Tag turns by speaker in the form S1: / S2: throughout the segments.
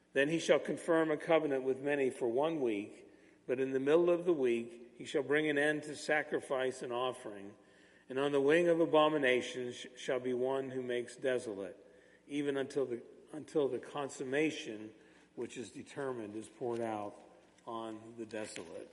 S1: Then he shall confirm a covenant with many for 1 week, but in the middle of the week he shall bring an end to sacrifice and offering. And on the wing of abominations shall be one who makes desolate, even until the consummation which is determined is poured out on the desolate.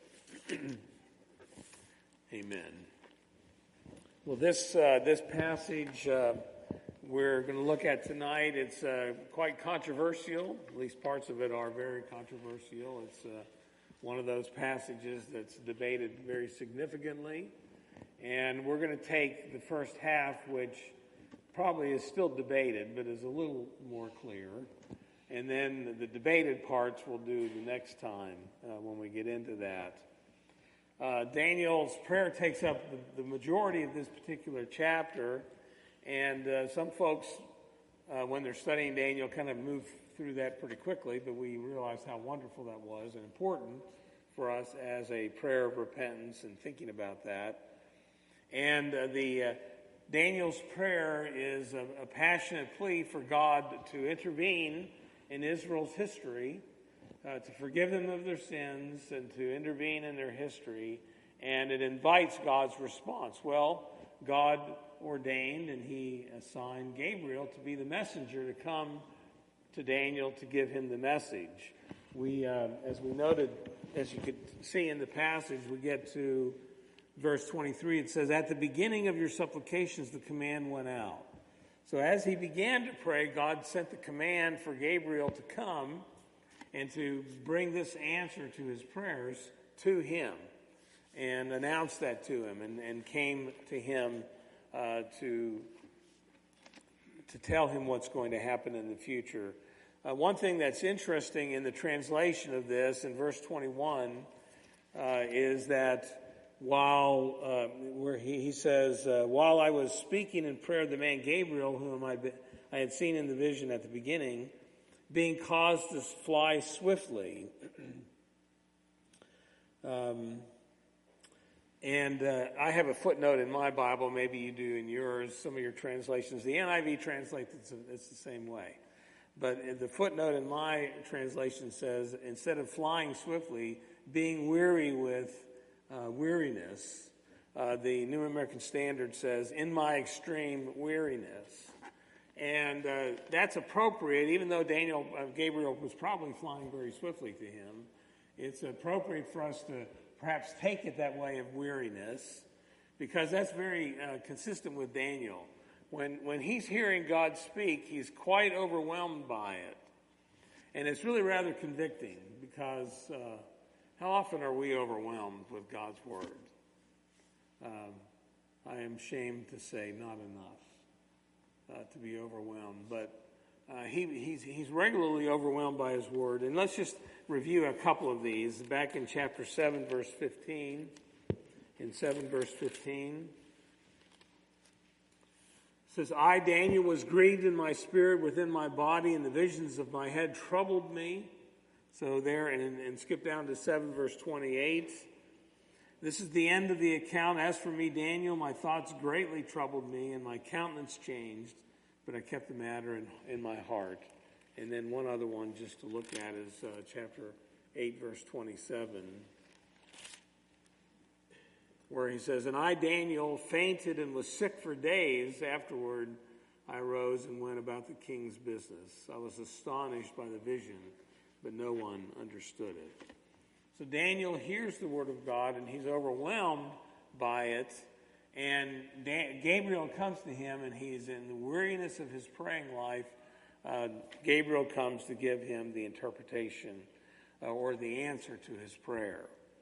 S1: Amen. Well, this passage we're going to look at tonight, it's quite controversial. At least parts of it are very controversial. It's one of those passages that's debated very significantly. And we're going to take the first half, which probably is still debated, but is a little more clear. And then the debated parts we'll do the next time when we get into that. Daniel's prayer takes up the majority of this particular chapter. And some folks, when they're studying Daniel, kind of move through that pretty quickly, but we realize how wonderful that was and important for us as a prayer of repentance and thinking about that. And Daniel's prayer is a passionate plea for God to intervene in Israel's history, to forgive them of their sins and to intervene in their history. And it invites God's response. Well, God ordained and he assigned Gabriel to be the messenger to come to Daniel to give him the message. As we noted, as you could see in the passage, we get to verse 23. It says, "At the beginning of your supplications, the command went out." So as he began to pray, God sent the command for Gabriel to come and to bring this answer to his prayers to him and announce that to him and came to him to tell him what's going to happen in the future. One thing that's interesting in the translation of this in verse 21 is that where he says, while I was speaking in prayer, the man Gabriel, whom I had seen in the vision at the beginning, being caused to fly swiftly. And I have a footnote in my Bible, maybe you do in yours, some of your translations. The NIV translates it's the same way. But the footnote in my translation says, instead of flying swiftly, being weary with weariness. The New American Standard says, in my extreme weariness. And that's appropriate, even though Gabriel was probably flying very swiftly to him. It's appropriate for us to perhaps take it that way of weariness, because that's very consistent with Daniel. When he's hearing God speak, he's quite overwhelmed by it. And it's really rather convicting, because how often are we overwhelmed with God's word? I am ashamed to say not enough to be overwhelmed. But he's regularly overwhelmed by his word. And let's just review a couple of these. Back in chapter 7, verse 15. In 7, verse 15. It says, I, Daniel, was grieved in my spirit within my body, and the visions of my head troubled me. So there, and skip down to 7, verse 28. This is the end of the account. As for me, Daniel, my thoughts greatly troubled me, and my countenance changed, but I kept the matter in my heart. And then one other one just to look at is chapter 8, verse 27, where he says, and I, Daniel, fainted and was sick for days. Afterward, I rose and went about the king's business. I was astonished by the vision, but no one understood it. So Daniel hears the word of God, and he's overwhelmed by it. And Gabriel comes to him, and he's in the weariness of his praying life. Gabriel comes to give him the interpretation or the answer to his prayer.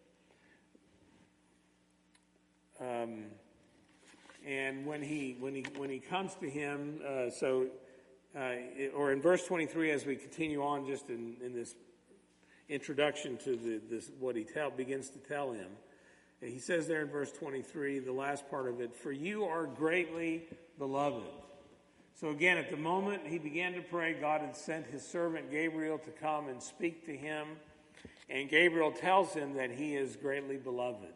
S1: And when he comes to him, or in verse 23, as we continue on, just in this introduction to this, what he begins to tell him, he says there in verse 23, the last part of it, for you are greatly beloved. So again, at the moment he began to pray, God had sent his servant Gabriel to come and speak to him. And Gabriel tells him that he is greatly beloved.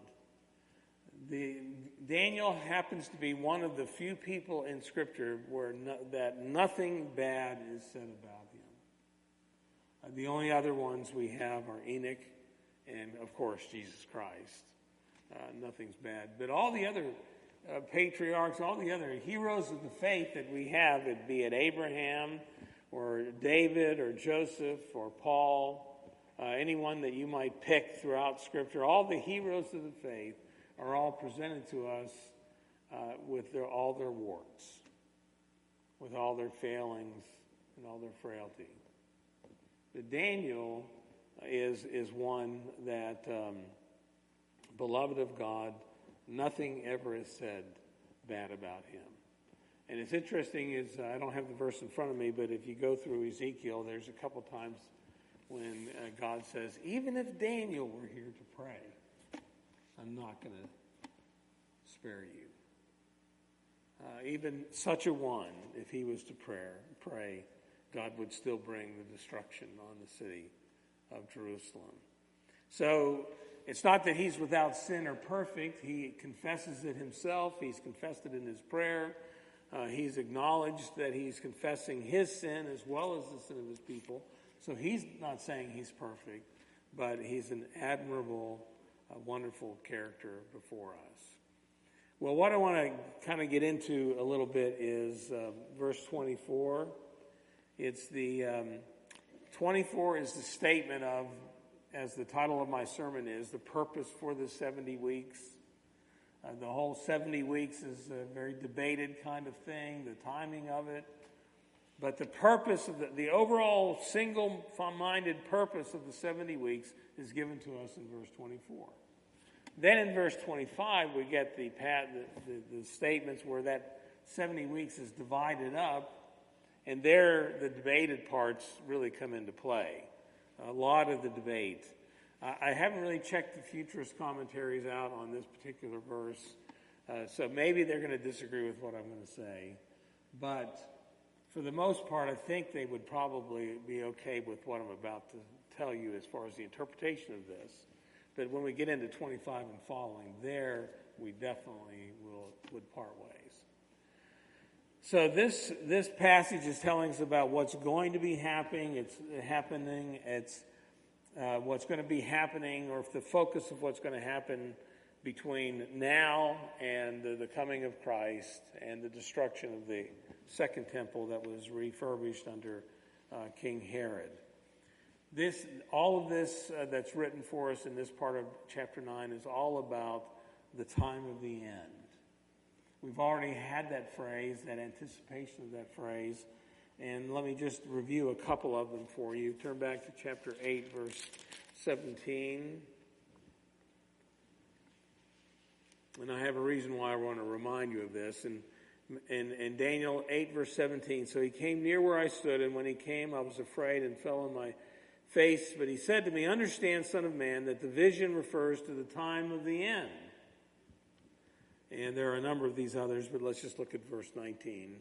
S1: Daniel happens to be one of the few people in Scripture that nothing bad is said about The only other ones we have are Enoch and, of course, Jesus Christ. Nothing's bad. But all the other patriarchs, all the other heroes of the faith that we have, be it Abraham or David or Joseph or Paul, anyone that you might pick throughout Scripture, all the heroes of the faith are all presented to us with all their warts, with all their failings and all their frailty. But Daniel is one that, beloved of God, nothing ever is said bad about him. And it's interesting is, I don't have the verse in front of me, but if you go through Ezekiel, there's a couple times when God says, even if Daniel were here to pray, I'm not going to spare you. Even such a one, if he was to pray, God would still bring the destruction on the city of Jerusalem. So it's not that he's without sin or perfect. He confesses it himself. He's confessed it in his prayer. He's acknowledged that he's confessing his sin as well as the sin of his people. So he's not saying he's perfect, but he's an admirable, wonderful character before us. Well, what I want to kind of get into a little bit is verse 24. It's the 24 is the statement of, as the title of my sermon is, the purpose for the 70 weeks. The whole 70 weeks is a very debated kind of thing, the timing of it. But the purpose of the overall single-minded purpose of the 70 weeks is given to us in verse 24. Then in verse 25, we get the statements where that 70 weeks is divided up, and there the debated parts really come into play. A lot of the debate. I haven't really checked the futurist commentaries out on this particular verse, so maybe they're going to disagree with what I'm going to say. But for the most part, I think they would probably be okay with what I'm about to tell you as far as the interpretation of this. But when we get into 25 and following, there we definitely would part ways. So this passage is telling us about what's going to be happening. It's what's going to be happening, or if the focus of what's going to happen between now and the coming of Christ and the destruction of the second temple that was refurbished under King Herod. All of this that's written for us in this part of chapter 9 is all about the time of the end. We've already had that phrase, that anticipation of that phrase, and let me just review a couple of them for you. Turn back to chapter 8, verse 17. And I have a reason why I want to remind you of this. In Daniel 8, verse 17, so he came near where I stood, and when he came, I was afraid and fell on my face. But he said to me, understand, son of man, that the vision refers to the time of the end. And there are a number of these others, but let's just look at verse 19.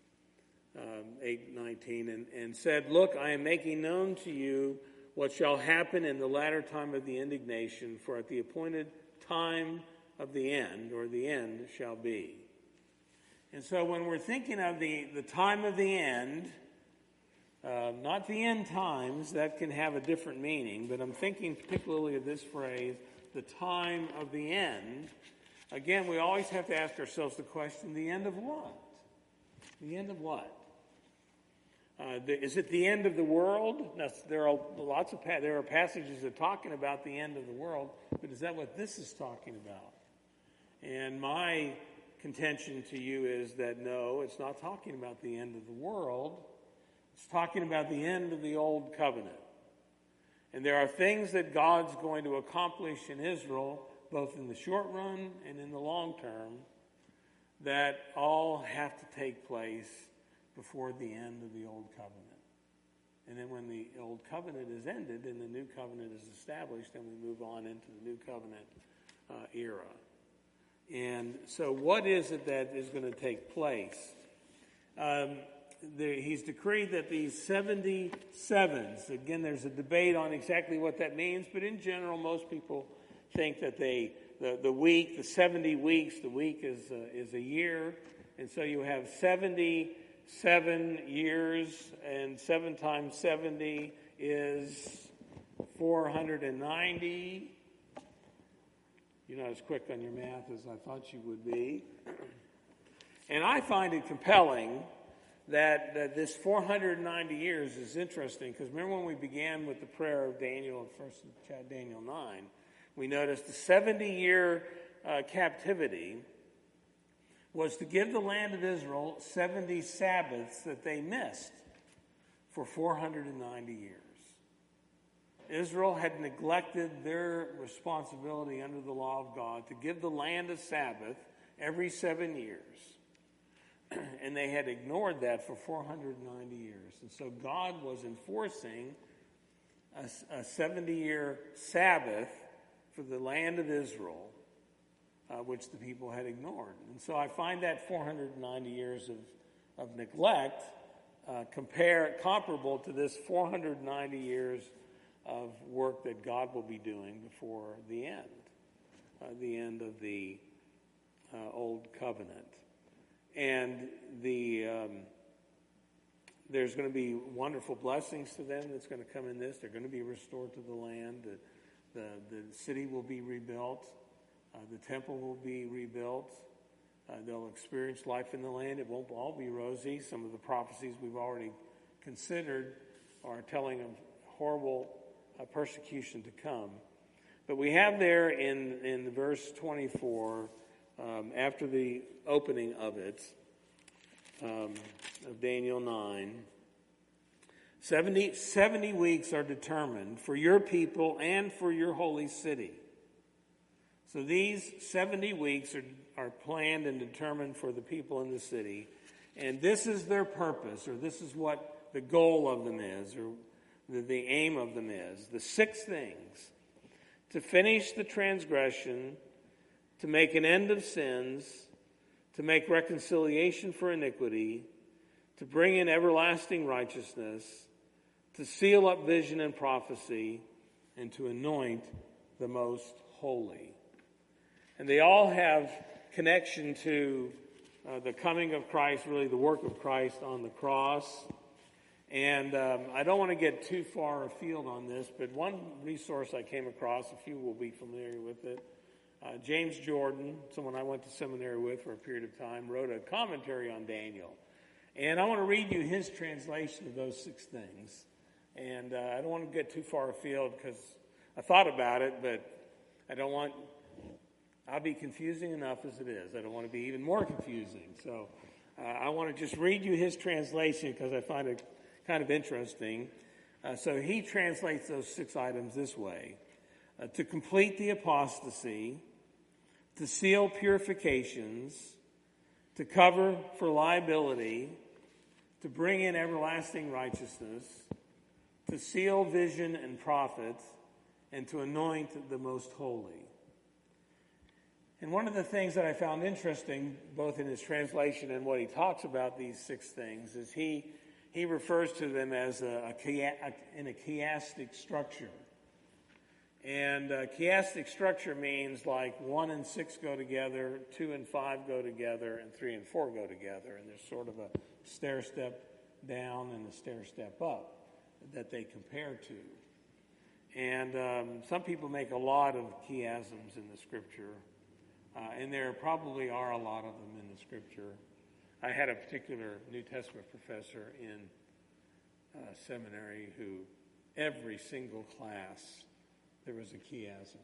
S1: 8:19, and said, look, I am making known to you what shall happen in the latter time of the indignation, for at the appointed time of the end, or the end, shall be. And so when we're thinking of the time of the end, not the end times, that can have a different meaning, but I'm thinking particularly of this phrase, the time of the end. Again, we always have to ask ourselves the question, the end of what? The end of what? Is it the end of the world? Now, there are passages that are talking about the end of the world, but is that what this is talking about? And my contention to you is that no, it's not talking about the end of the world. It's talking about the end of the old covenant. And there are things that God's going to accomplish in Israel, both in the short run and in the long term, that all have to take place before the end of the old covenant. And then when the old covenant is ended and the new covenant is established, then we move on into the new covenant era. And so what is it that is going to take place? He's decreed that these 77s, again, there's a debate on exactly what that means, but in general, most people think that the 70 weeks, the week is a year, and so you have 77 years, and 7 times 70 is 490. You're not as quick on your math as I thought you would be. And I find it compelling that this 490 years is interesting, because remember when we began with the prayer of Daniel, first Daniel 9, we noticed the 70-year captivity was to give the land of Israel 70 Sabbaths that they missed for 490 years. Israel had neglected their responsibility under the law of God to give the land a Sabbath every 7 years. And they had ignored that for 490 years. And so God was enforcing a 70-year Sabbath for the land of Israel, which the people had ignored. And so I find that 490 years of neglect comparable to this 490 years of work that God will be doing before the end of the Old Covenant. And there's going to be wonderful blessings to them that's going to come in this. They're going to be restored to the land. The city will be rebuilt. The temple will be rebuilt. They'll experience life in the land. It won't all be rosy. Some of the prophecies we've already considered are telling of horrible persecution to come. But we have there in verse 24, after the opening of it, of Daniel 9, 70 weeks are determined for your people and for your holy city. So these 70 weeks are planned and determined for the people in the city. And this is their purpose, or this is what the goal of them is, or the aim of them is. The 6 things: to finish the transgression, to make an end of sins, to make reconciliation for iniquity, to bring in everlasting righteousness, to seal up vision and prophecy, and to anoint the most holy. And they all have connection to the coming of Christ, really the work of Christ on the cross. And I don't want to get too far afield on this, but one resource I came across, a few will be familiar with it, James Jordan, someone I went to seminary with for a period of time, wrote a commentary on Daniel. And I want to read you his translation of those 6 things. And I don't want to get too far afield because I thought about it, but I'll be confusing enough as it is. I don't want to be even more confusing. So I want to just read you his translation because I find it kind of interesting. So he translates those 6 items this way: to complete the apostasy, to seal purifications, to cover for liability, to bring in everlasting righteousness, to seal vision and prophet, and to anoint the most holy. And one of the things that I found interesting, both in his translation and what he talks about these 6 things, is he refers to them as in a chiastic structure. And chiastic structure means like 1 and 6 go together, 2 and 5 go together, and 3 and 4 go together. And there's sort of a stair step down and a stair step up that they compare to. And some people make a lot of chiasms in the Scripture, and there probably are a lot of them in the Scripture. I had a particular New Testament professor in seminary who every single class there was a chiasm.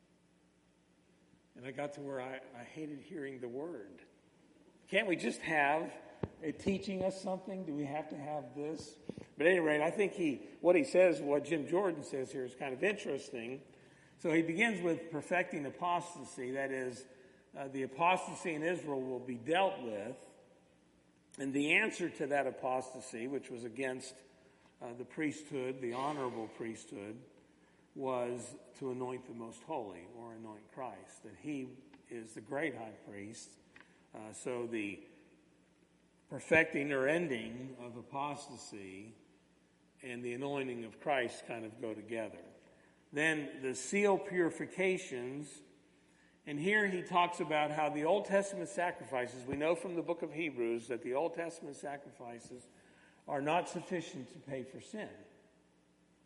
S1: And I got to where I hated hearing the word. Can't we just have it teaching us something? Do we have to have this? But at any rate, I think what Jim Jordan says here is kind of interesting. So he begins with perfecting apostasy. That is, the apostasy in Israel will be dealt with. And the answer to that apostasy, which was against the priesthood, the honorable priesthood, was to anoint the most holy, or anoint Christ, that he is the great high priest. So the perfecting or ending of apostasy and the anointing of Christ kind of go together. Then the seal purifications, and here he talks about how the Old Testament sacrifices, we know from the book of Hebrews that the Old Testament sacrifices are not sufficient to pay for sin.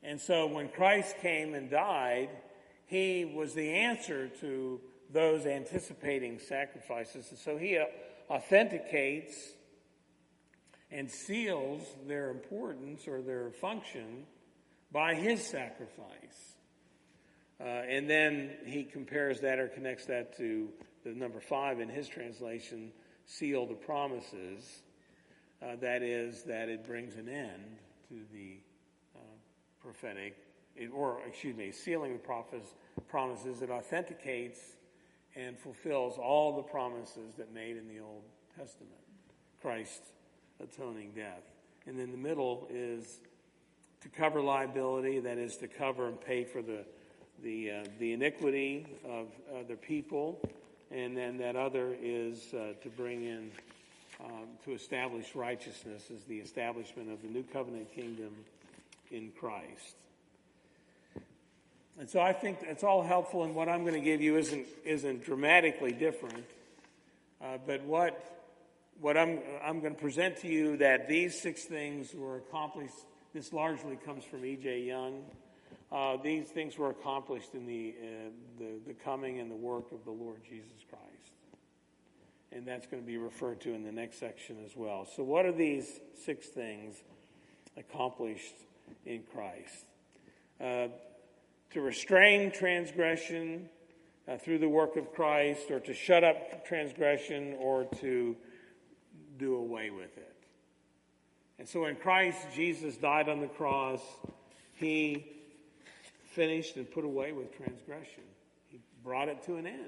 S1: And so when Christ came and died, he was the answer to those anticipating sacrifices. And so he authenticates and seals their importance or their function by his sacrifice. And then he compares that or connects that to the number 5 in his translation, seal the promises. That is, that it brings an end to the prophetic, sealing the promises. It authenticates and fulfills all the promises that made in the Old Testament. Christ's atoning death. And then the middle is to cover liability, that is to cover and pay for the iniquity of other people. And then that other is to bring in, to establish righteousness, as the establishment of the new covenant kingdom in Christ. And so I think it's all helpful, and what I'm going to give you isn't dramatically different. But what I'm going to present to you, that these 6 things were accomplished. This largely comes from E.J. Young. These things were accomplished in the coming and the work of the Lord Jesus Christ. And that's going to be referred to in the next section as well. So what are these 6 things accomplished in Christ? To restrain transgression through the work of Christ, or to shut up transgression, or to do away with it. And so in Christ, Jesus died on the cross. He finished and put away with transgression. He brought it to an end.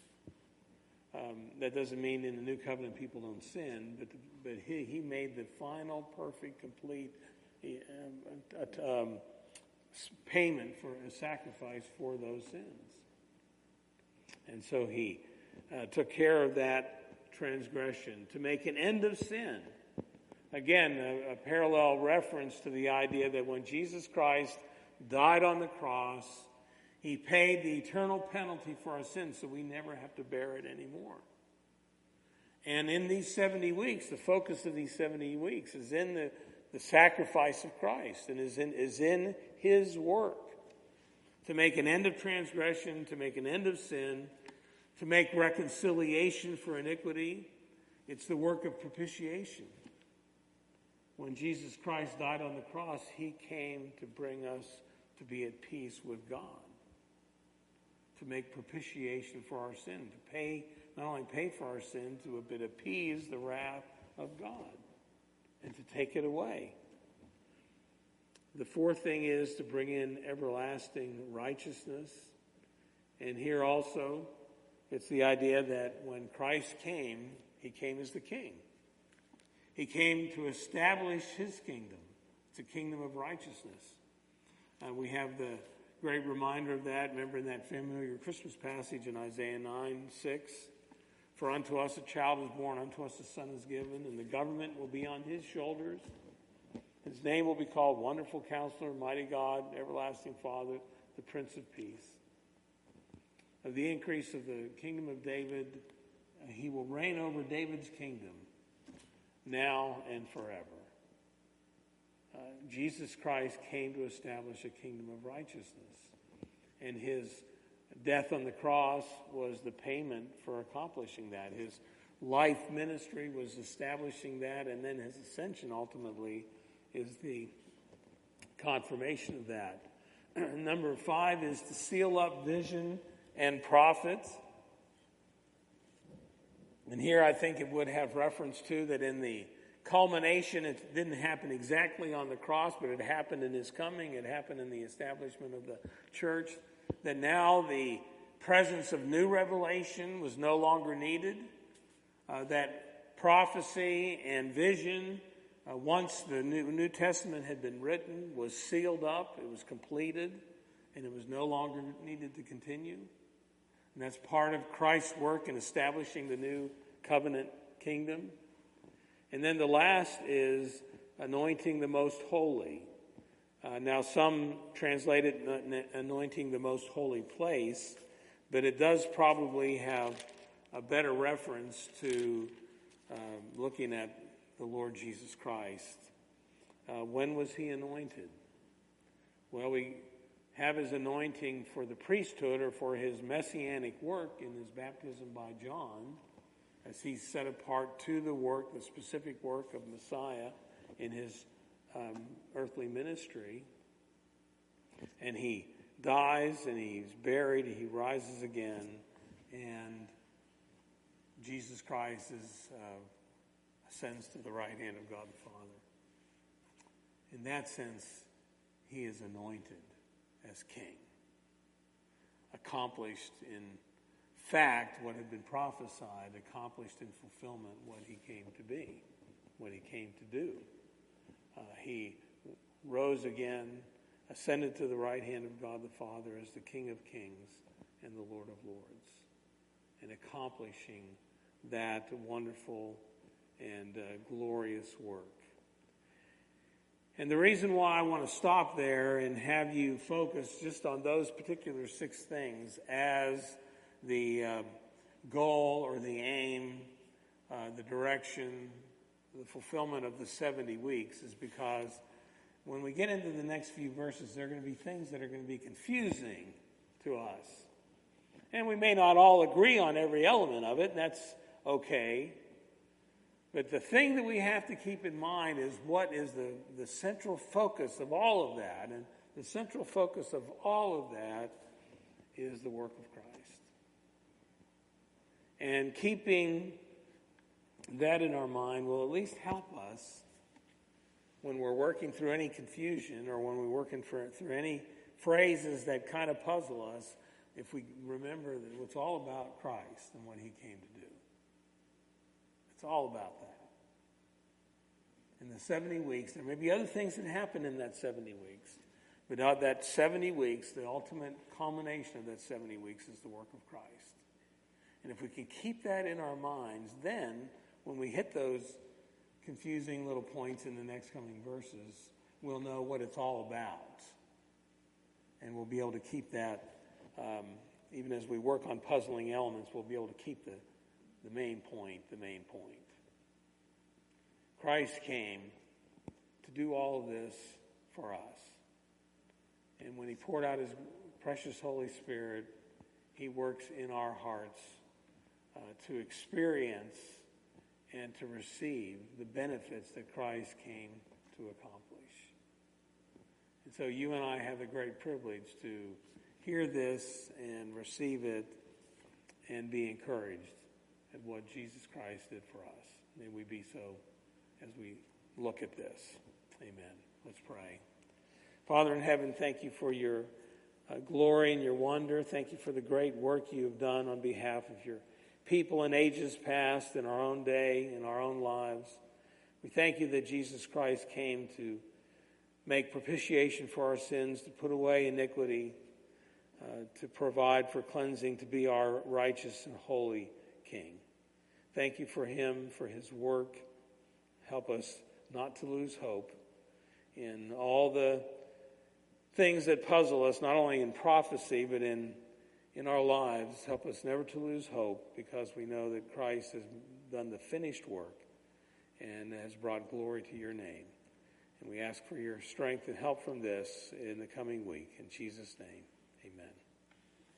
S1: That doesn't mean in the new covenant people don't sin, but he made the final, perfect, complete payment for a sacrifice for those sins. And so he took care of that transgression to make an end of sin. Again, a parallel reference to the idea that when Jesus Christ died on the cross, he paid the eternal penalty for our sins, so we never have to bear it anymore. And in these 70 weeks, the focus of these 70 weeks is in the sacrifice of Christ, and is in his work to make an end of transgression, to make an end of sin, to make reconciliation for iniquity. It's the work of propitiation. When Jesus Christ died on the cross, he came to bring us to be at peace with God, to make propitiation for our sin, to not only pay for our sin, but appease the wrath of God and to take it away. The 4th thing is to bring in everlasting righteousness. And here also, it's the idea that when Christ came, he came as the king. He came to establish his kingdom. It's a kingdom of righteousness. We have the great reminder of that. Remember in that familiar Christmas passage in Isaiah 9:6, "For unto us a child is born, unto us a son is given, and the government will be on his shoulders. His name will be called Wonderful Counselor, Mighty God, Everlasting Father, the Prince of Peace." Of the increase of the kingdom of David, he will reign over David's kingdom now and forever. Jesus Christ came to establish a kingdom of righteousness, and his death on the cross was the payment for accomplishing that. His life ministry was establishing that, and then his ascension ultimately is the confirmation of that. Number 5 is to seal up vision and prophet. And here I think it would have reference to that in the culmination, it didn't happen exactly on the cross, but it happened in his coming. It happened in the establishment of the church. That now the presence of new revelation was no longer needed. That prophecy and vision, once the New Testament had been written, was sealed up, it was completed, and it was no longer needed to continue. And that's part of Christ's work in establishing the new covenant kingdom. And then the last is anointing the most holy. Now some translate it anointing the most holy place, but it does probably have a better reference to looking at the Lord Jesus Christ. When was he anointed? Well, we have his anointing for the priesthood or for his messianic work in his baptism by John, as he's set apart to the work, the specific work of Messiah in his earthly ministry. And he dies and he's buried, he rises again, and Jesus Christ ascends to the right hand of God the Father. In that sense, he is anointed as king, accomplished in fact what had been prophesied, accomplished in fulfillment what he came to be, what he came to do. He rose again, ascended to the right hand of God the Father as the King of Kings and the Lord of Lords, and accomplishing that wonderful and glorious work. And the reason why I want to stop there and have you focus just on those particular 6 things as the goal or the aim, the direction, the fulfillment of the 70 weeks is because when we get into the next few verses, there are going to be things that are going to be confusing to us. And we may not all agree on every element of it, and that's okay. But the thing that we have to keep in mind is what is the central focus of all of that. And the central focus of all of that is the work of Christ. And keeping that in our mind will at least help us when we're working through any confusion or when we're working through any phrases that kind of puzzle us, if we remember that it's all about Christ and what he came to do. It's all about that. In the 70 weeks, there may be other things that happen in that 70 weeks, but that 70 weeks, the ultimate culmination of that 70 weeks is the work of Christ. And if we can keep that in our minds, then when we hit those confusing little points in the next coming verses, we'll know what it's all about. And we'll be able to keep that, even as we work on puzzling elements, we'll be able to keep the main point. Christ came to do all of this for us. And when he poured out his precious Holy Spirit, he works in our hearts to experience and to receive the benefits that Christ came to accomplish. And so you and I have the great privilege to hear this and receive it and be encouraged at what Jesus Christ did for us. May we be so as we look at this. Amen. Let's pray. Father in heaven, thank you for your glory and your wonder. Thank you for the great work you have done on behalf of your people in ages past, in our own day, in our own lives. We thank you that Jesus Christ came to make propitiation for our sins, to put away iniquity, to provide for cleansing, to be our righteous and holy King. Thank you for him, for his work. Help us not to lose hope in all the things that puzzle us, not only in prophecy, but in our lives. Help us never to lose hope, because we know that Christ has done the finished work and has brought glory to your name. And we ask for your strength and help from this in the coming week. In Jesus' name.